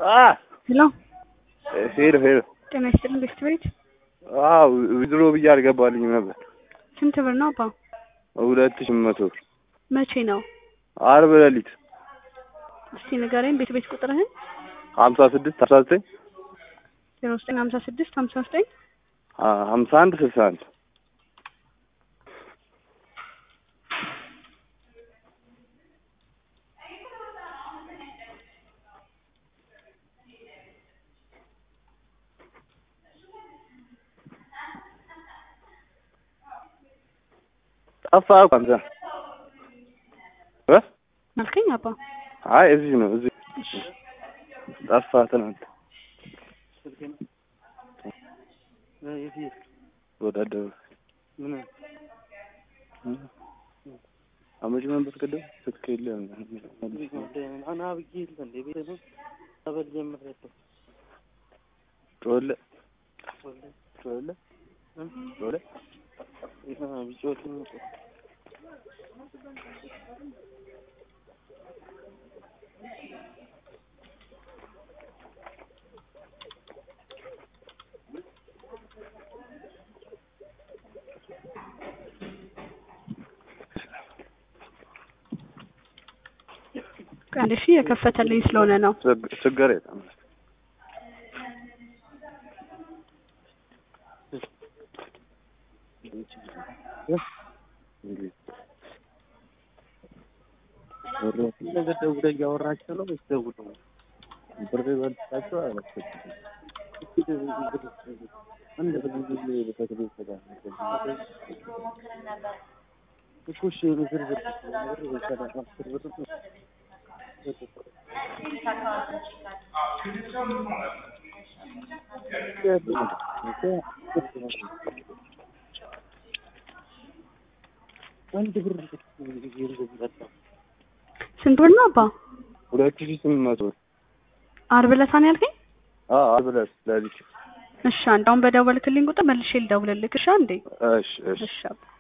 ሄሎ ሄሎ ጤና ይስጥልኝ ቤስት ቤት። ዊዝድሮ ብዬ አልገባልኝም ነበር። ስንት ብር ነው አባ? 2800 ብር። መቼ ነው? ዓርብ ሌሊት። እስቲ ንገረኝ ቤት ቤት ቁጥርህን። 56 19 0956 59 51 61 ጠፋ አንተ አልከኝ አባ? አይ እዚህ ነው እዚህ ጠፋ ትናንት ወዳደው ምን አመጅ መንበር ከደ ስከይለ አና ብዬ እንደ ቤት ነው አበል ጀምረህ ቶለ ቢጮት ነው አንዴ የከፈተልኝ ስለሆነ ነው። ችግር የለም። ደውለው እያወራቸው ነው ደውለው ብር በልጣቸው አላስፈጭም አንድ በዚህ በተከታታይ ተጋር እኮሽ ዝርዝር አንድ ብር ስንት ብር ነው አባ? 2800 ብር። ዓርብ ዕለት ነው ያልከኝ? ዓርብ ዕለት ሌሊት። እሺ አንዳውን በደወልክልኝ ቁጥር መልሼ ልደውልልህ። እሺ አንዴ። እሺ እሺ አባ